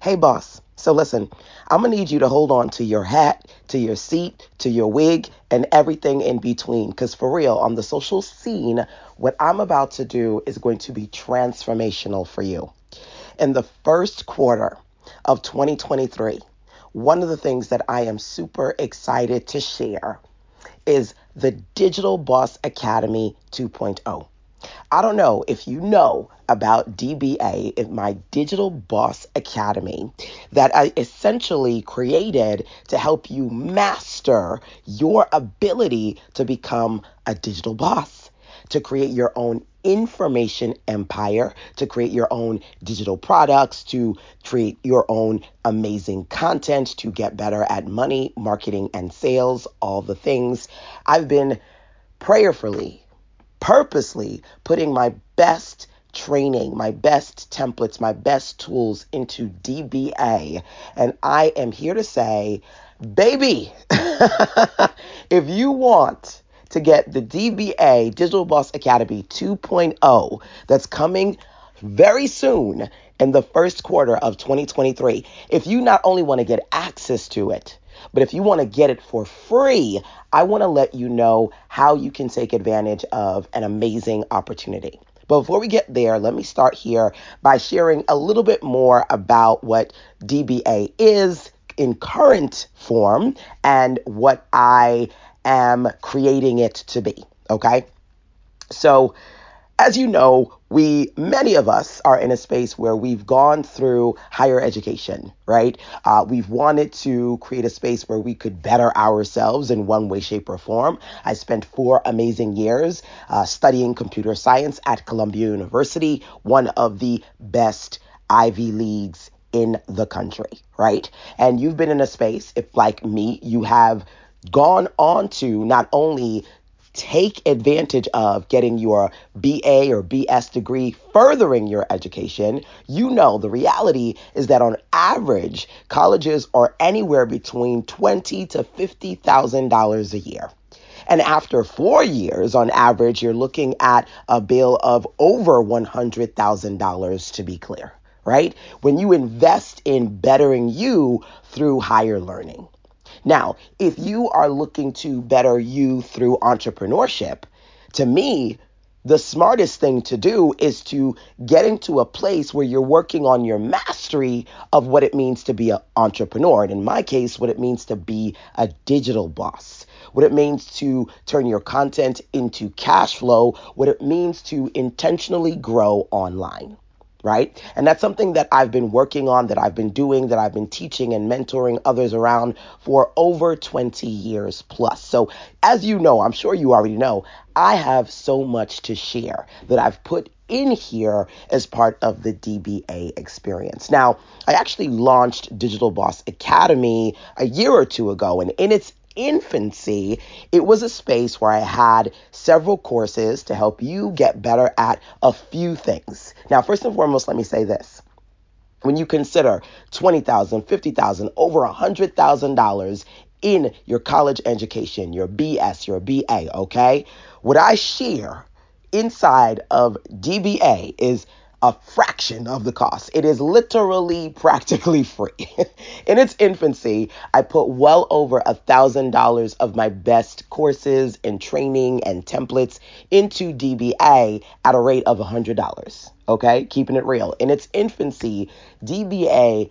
Hey, boss. So listen, I'm going to need you to hold on to your hat, to your seat, to your wig, and everything in between. Because for real, on the social scene, what I'm about to do is going to be transformational for you. In the first quarter of 2023, one of the things that I am super excited to share is the Digital Boss Academy 2.0. I don't know if you know about DBA, my Digital Boss Academy, that I essentially created to help you master your ability to become a digital boss, to create your own information empire, to create your own digital products, to create your own amazing content, to get better at money, marketing, and sales, all the things. I've been prayerfully purposely putting my best training, my best templates, my best tools into DBA. And I am here to say, baby, if you want to get the DBA Digital Boss Academy 2.0 that's coming very soon in the first quarter of 2023, if you not only want to get access to it, but if you want to get it for free, I want to let you know how you can take advantage of an amazing opportunity. But before we get there, let me start here by sharing a little bit more about what DBA is in current form and what I am creating it to be. Okay? So, as you know, many of us are in a space where we've gone through higher education, right? We've wanted to create a space where we could better ourselves in one way, shape, or form. I spent 4 amazing years studying computer science at Columbia University, one of the best Ivy Leagues in the country, right? And you've been in a space, if like me, you have gone on to not only take advantage of getting your BA or BS degree, furthering your education, you know the reality is that on average, colleges are anywhere between $20,000 to $50,000 a year. And after 4 years, on average, you're looking at a bill of over $100,000 to be clear, right? When you invest in bettering you through higher learning. Now, if you are looking to better you through entrepreneurship, to me, the smartest thing to do is to get into a place where you're working on your mastery of what it means to be an entrepreneur. And in my case, what it means to be a digital boss, what it means to turn your content into cash flow, what it means to intentionally grow online. Right? And that's something that I've been working on, that I've been doing, that I've been teaching and mentoring others around for over 20 years plus. So as you know, I'm sure you already know, I have so much to share that I've put in here as part of the DBA experience. Now, I actually launched Digital Boss Academy a year or two ago, and in its infancy, it was a space where I had several courses to help you get better at a few things. Now, first and foremost, let me say this. When you consider $20,000, $50,000, over $100,000 in your college education, your BS, your BA, okay? What I share inside of DBA is a fraction of the cost. It is literally practically free. In its infancy, I put well over $1,000 of my best courses and training and templates into DBA at a rate of $100. Okay, keeping it real. In its infancy, DBA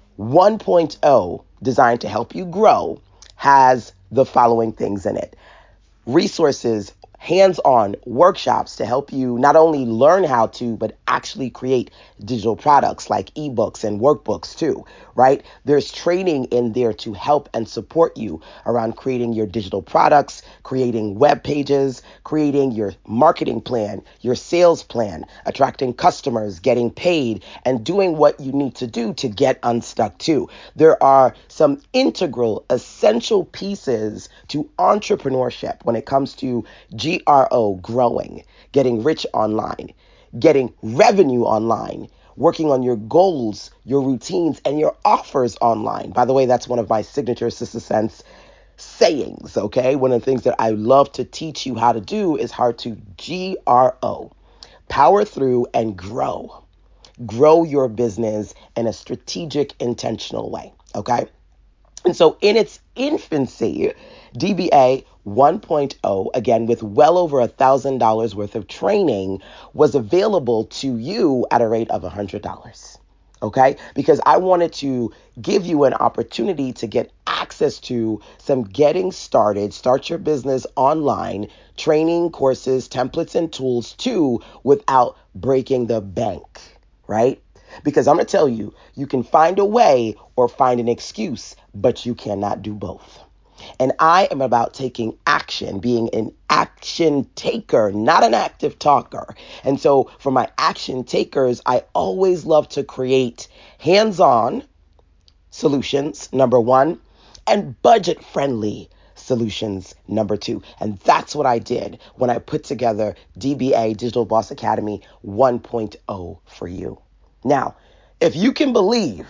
1.0, designed to help you grow, has the following things in it: resources, hands-on workshops to help you not only learn how to, but actually create digital products like ebooks and workbooks too, right? There's training in there to help and support you around creating your digital products, creating web pages, creating your marketing plan, your sales plan, attracting customers, getting paid, and doing what you need to do to get unstuck too. There are some integral, essential pieces to entrepreneurship when it comes to GRO, growing, getting rich online, getting revenue online, working on your goals, your routines, and your offers online. By the way, that's one of my signature Sister Sense sayings, okay? One of the things that I love to teach you how to do is how to GRO, power through and grow. grow your business in a strategic, intentional way. Okay. And so in its infancy, DBA 1.0, again, with well over $1,000 worth of training, was available to you at a rate of $100. Okay? Because I wanted to give you an opportunity to get access to some getting started, start your business online, training courses, templates, and tools too, without breaking the bank, right? Because I'm going to tell you, you can find a way or find an excuse, but you cannot do both. And I am about taking action, being an action taker, not an active talker. And so for my action takers, I always love to create hands-on solutions, number one, and budget-friendly solutions, number two. And that's what I did when I put together DBA, Digital Boss Academy 1.0 for you. Now, if you can believe,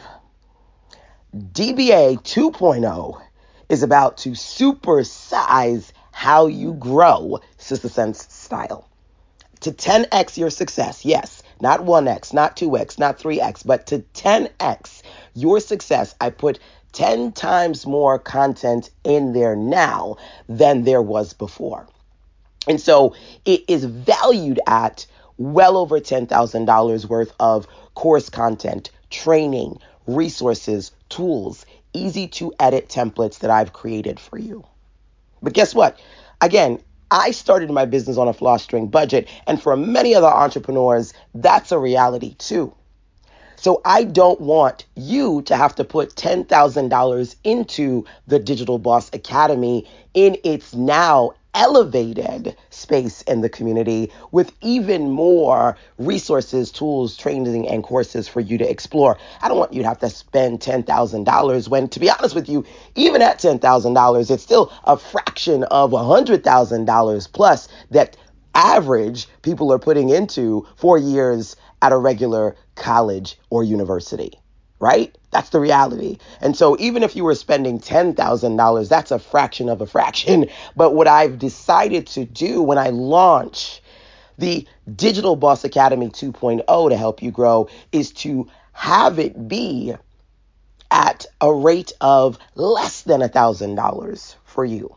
DBA 2.0 is about to supersize how you grow, Sister Sense style, to 10x your success. Yes, not 1x, not 2x, not 3x, but to 10x your success. I put 10 times more content in there now than there was before. And so it is valued at well over $10,000 worth of course content, training, resources, tools, easy to edit templates that I've created for you. But guess what? Again, I started my business on a floss-string budget, and for many other entrepreneurs, that's a reality too. So I don't want you to have to put $10,000 into the Digital Boss Academy in its now elevated space in the community with even more resources, tools, training, and courses for you to explore. I don't want you to have to spend $10,000 when, to be honest with you, even at $10,000, it's still a fraction of $100,000 plus that average people are putting into 4 years at a regular college or university, right? That's the reality. And so even if you were spending $10,000, that's a fraction of a fraction. But what I've decided to do when I launch the Digital Boss Academy 2.0 to help you grow is to have it be at a rate of less than $1,000 for you.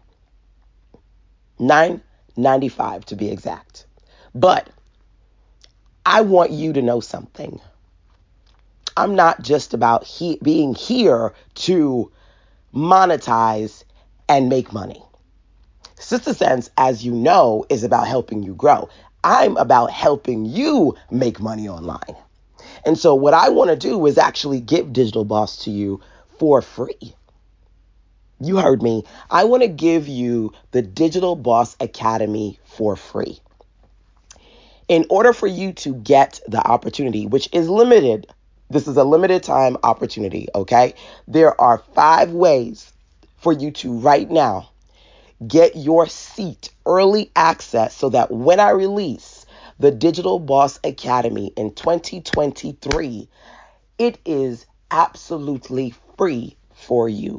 $995 to be exact. But I want you to know something. I'm not just about being here to monetize and make money. Sister Sense, as you know, is about helping you grow. I'm about helping you make money online. And so what I want to do is actually give Digital Boss to you for free. You heard me. I want to give you the Digital Boss Academy for free. In order for you to get the opportunity, which is limited, this is a limited time opportunity, okay? There are 5 ways for you to right now get your seat, early access, so that when I release the Digital Boss Academy in 2023, it is absolutely free for you.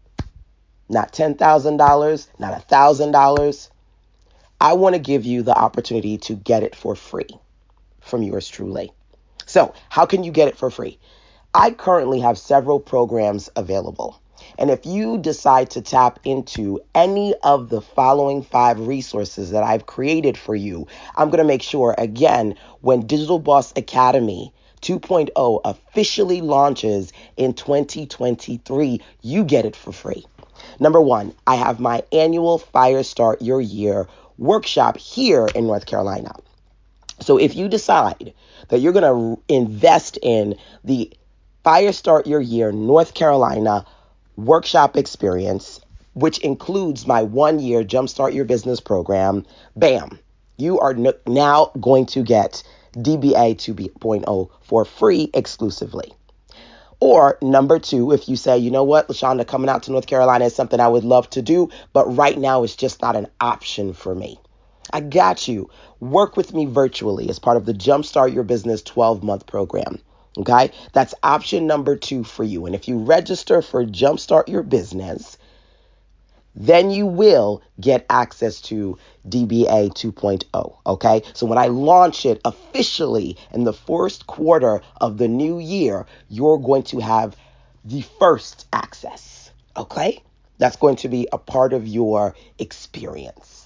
Not $10,000, not $1,000. I want to give you the opportunity to get it for free from yours truly. So how can you get it for free? I currently have several programs available. And if you decide to tap into any of the following 5 resources that I've created for you, I'm going to make sure, again, when Digital Boss Academy 2.0 officially launches in 2023, you get it for free. Number 1, I have my annual Fire Start Your Year workshop here in North Carolina. So if you decide that you're going to invest in the Fire Start Your Year North Carolina workshop experience, which includes my 1-year Jumpstart Your Business program, bam, you are now going to get DBA 2.0 for free exclusively. Or number 2, if you say, you know what, LaShonda, coming out to North Carolina is something I would love to do, but right now it's just not an option for me. I got you. Work with me virtually as part of the Jumpstart Your Business 12-month program. Okay? That's option number 2 for you. And if you register for Jumpstart Your Business, then you will get access to DBA 2.0, okay? So when I launch it officially in the first quarter of the new year, you're going to have the first access, okay? That's going to be a part of your experience.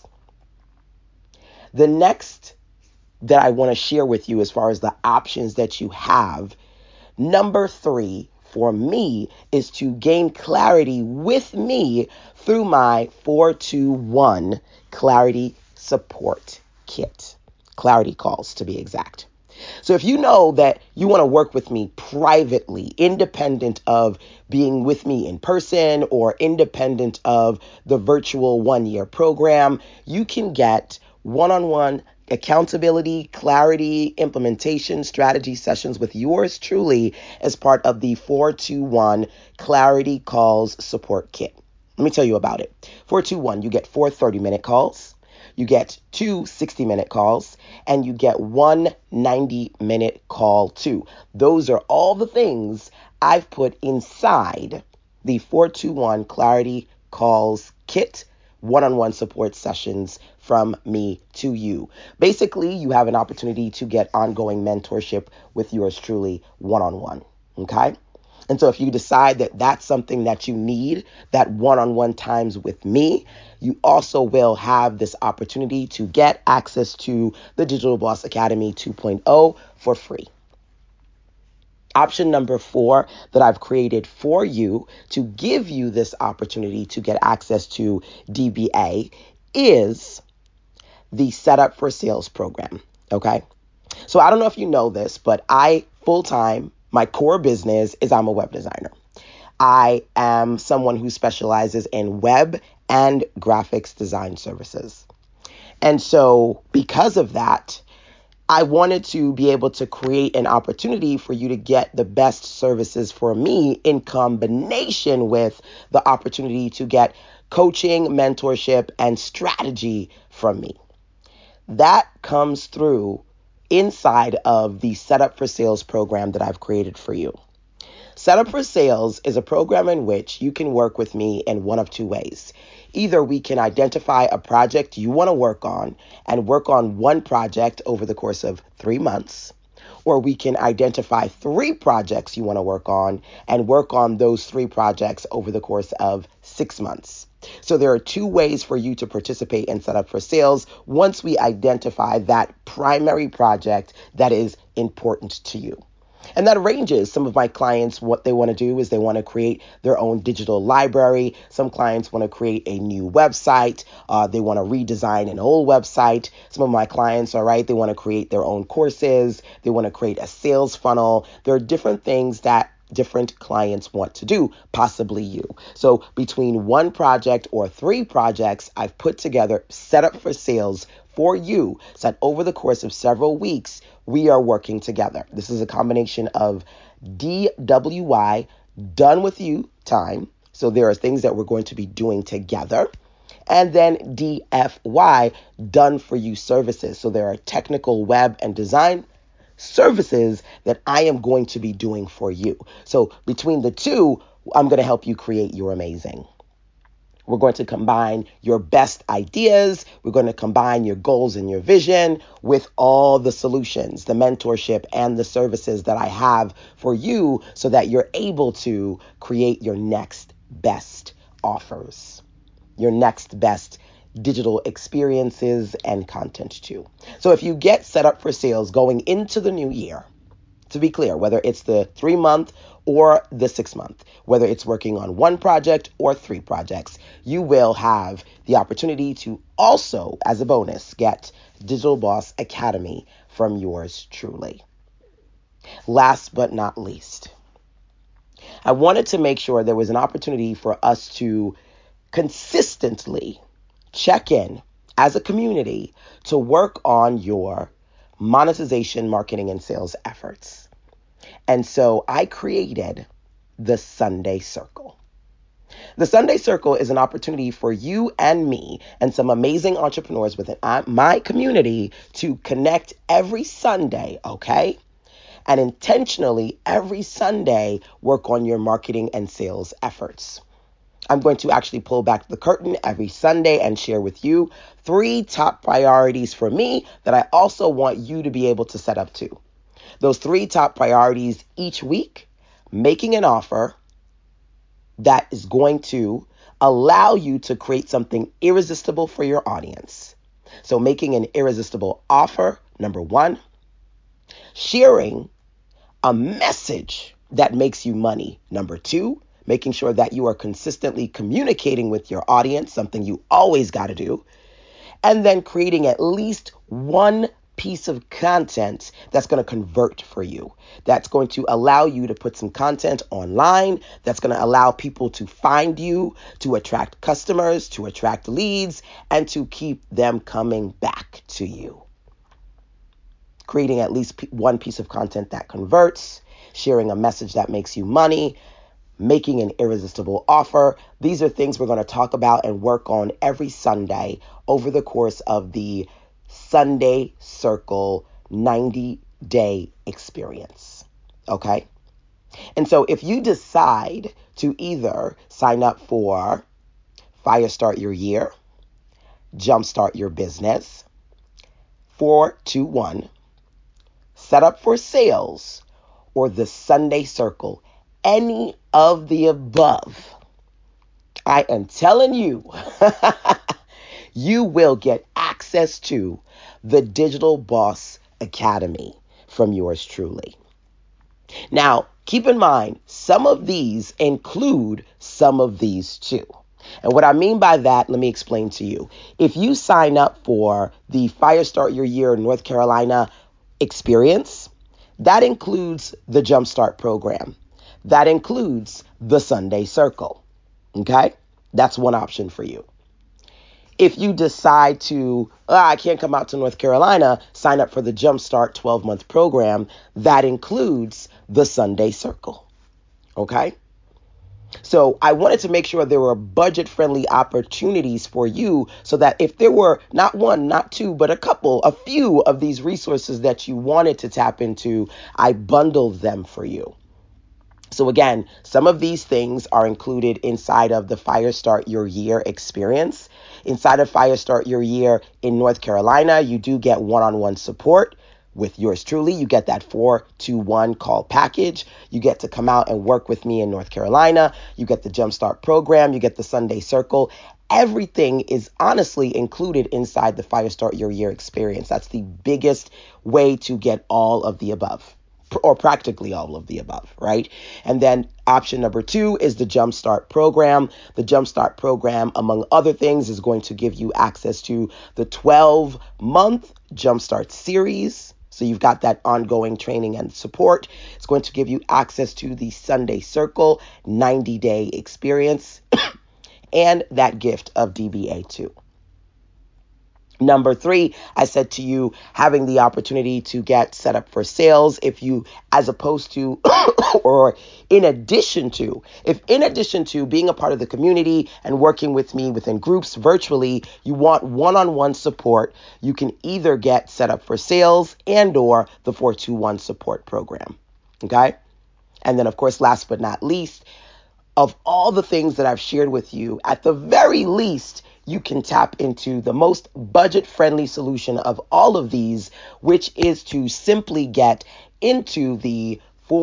The next that I want to share with you as far as the options that you have, number 3 for me is to gain clarity with me through my 421 Clarity Support Kit. Clarity calls, to be exact. So if you know that you want to work with me privately, independent of being with me in person or independent of the virtual 1-year program, you can get one-on-one accountability, clarity, implementation, strategy sessions with yours truly as part of the 421 Clarity Calls Support Kit. Let me tell you about it. 421, you get 4 30-minute calls, you get 2 60-minute calls, and you get 1 90-minute call too. Those are all the things I've put inside the 421 Clarity Calls Kit, one-on-one support sessions from me to you. Basically, you have an opportunity to get ongoing mentorship with yours truly one-on-one, okay? And so if you decide that that's something that you need, that one-on-one times with me, you also will have this opportunity to get access to the Digital Boss Academy 2.0 for free. Option number 4 that I've created for you to give you this opportunity to get access to DBA is the Setup for Sales program, okay? So I don't know if you know this, but I full-time, my core business is I'm a web designer. I am someone who specializes in web and graphics design services. And so because of that, I wanted to be able to create an opportunity for you to get the best services for me in combination with the opportunity to get coaching, mentorship, and strategy from me. That comes through inside of the Setup for Sales program that I've created for you. Setup for Sales is a program in which you can work with me in one of 2 ways. Either we can identify a project you want to work on and work on one project over the course of 3 months, or we can identify 3 projects you want to work on and work on those 3 projects over the course of 6 months. So there are 2 ways for you to participate in Setup for Sales once we identify that primary project that is important to you. And that ranges. Some of my clients, what they want to do is they want to create their own digital library. Some clients want to create a new website. They want to redesign an old website. Some of my clients, all right, they want to create their own courses. They want to create a sales funnel. There are different things that different clients want to do, possibly you. So between 1 project or 3 projects, I've put together Setup for Sales for you, so that over the course of several weeks, we are working together. This is a combination of DWY, done with you time. So there are things that we're going to be doing together. And then DFY, done for you services. So there are technical web and design services that I am going to be doing for you. So between the 2, I'm going to help you create your amazing. We're going to combine your best ideas. We're going to combine your goals and your vision with all the solutions, the mentorship, and the services that I have for you so that you're able to create your next best offers, your next best digital experiences and content too. So if you get set up for sales going into the new year, to be clear, whether it's the 3-month or the 6-month, whether it's working on 1 project or 3 projects, you will have the opportunity to also, as a bonus, get Digital Boss Academy from yours truly. Last but not least, I wanted to make sure there was an opportunity for us to consistently check in as a community to work on your monetization, marketing, and sales efforts. And so I created the Sunday Circle. The Sunday Circle is an opportunity for you and me and some amazing entrepreneurs within my community to connect every Sunday, okay? And intentionally every Sunday work on your marketing and sales efforts. I'm going to actually pull back the curtain every Sunday and share with you 3 top priorities for me that I also want you to be able to set up too. Those 3 top priorities each week: making an offer that is going to allow you to create something irresistible for your audience. So making an irresistible offer, number 1. Sharing a message that makes you money, number 2. Making sure that you are consistently communicating with your audience, something you always got to do. And then creating at least one piece of content that's going to convert for you, that's going to allow you to put some content online, that's going to allow people to find you, to attract customers, to attract leads, and to keep them coming back to you. Creating at least one piece of content that converts, sharing a message that makes you money, making an irresistible offer. These are things we're going to talk about and work on every Sunday over the course of the Sunday Circle 90-day experience. Okay? And so if you decide to either sign up for Fire Start Your Year, Jumpstart Your Business, 421, Set Up for Sales, or the Sunday Circle, any of the above, I am telling you, you will get access to the Digital Boss Academy from yours truly. Now, keep in mind, some of these include some of these too. And what I mean by that, let me explain to you. If you sign up for the Fire Start Your Year North Carolina experience, that includes the Jumpstart program. That includes the Sunday Circle. Okay? That's one option for you. If you decide to, I can't come out to North Carolina, sign up for the Jumpstart 12-month program. That includes the Sunday Circle. Okay? So I wanted to make sure there were budget-friendly opportunities for you so that if there were not one, not two, but a few of these resources that you wanted to tap into, I bundled them for you. So again, some of these things are included inside of the Fire Start Your Year experience. Inside of Fire Start Your Year in North Carolina, you do get one-on-one support with yours truly. You get that 421 call package. You get to come out and work with me in North Carolina. You get the Jumpstart program. You get the Sunday Circle. Everything is honestly included inside the Fire Start Your Year experience. That's the biggest way to get all of the above, or practically all of the above, right? And then option number 2 is the Jumpstart program. The Jumpstart program, among other things, is going to give you access to the 12-month Jumpstart series. So you've got that ongoing training and support. It's going to give you access to the Sunday Circle 90-day experience and that gift of DBA too. Number 3, I said to you, having the opportunity to get set up for sales if you, as opposed to, or in addition to being a part of the community and working with me within groups virtually, you want one-on-one support, you can either get set up for sales and or the 421 support program. Okay? And then, of course, last but not least, of all the things that I've shared with you, at the very least, you can tap into the most budget-friendly solution of all of these, which is to simply get into the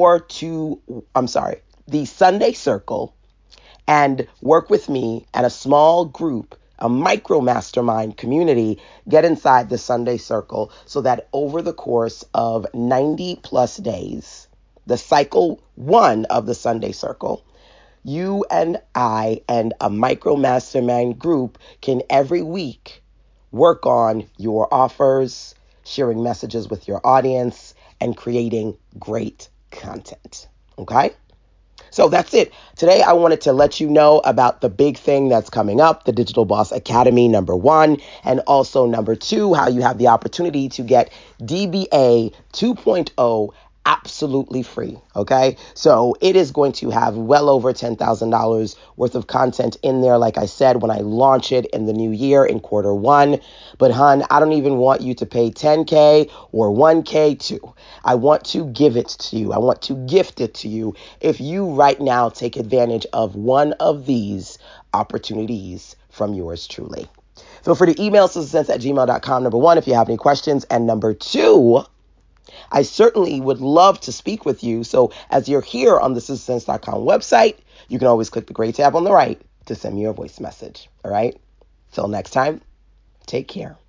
Sunday Circle and work with me at a small group, a micro mastermind community. Get inside the Sunday Circle so that over the course of 90 plus days, the cycle 1 of the Sunday Circle, you and I and a micro mastermind group can every week work on your offers, sharing messages with your audience, and creating great content. Okay? So that's it. Today, I wanted to let you know about the big thing that's coming up, the Digital Boss Academy, number 1, and also number 2, how you have the opportunity to get DBA 2.0 absolutely free. Okay. So it is going to have well over $10,000 worth of content in there. Like I said, when I launch it in the new year in Q1, but hun, I don't even want you to pay 10K or 1K too. I want to give it to you. I want to gift it to you. If you right now take advantage of one of these opportunities from yours truly. Feel free to email sistersense@gmail.com, number one, if you have any questions. And number two, I certainly would love to speak with you. So as you're here on the sistersense.com website, you can always click the gray tab on the right to send me your voice message. All right. Till next time, take care.